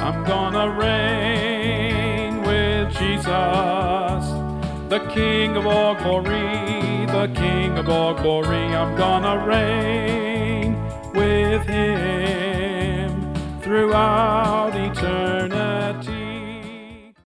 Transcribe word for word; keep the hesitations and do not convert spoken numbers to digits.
I'm gonna reign with Jesus, the King of all glory, the King of all glory. I'm gonna reign with him throughout eternity.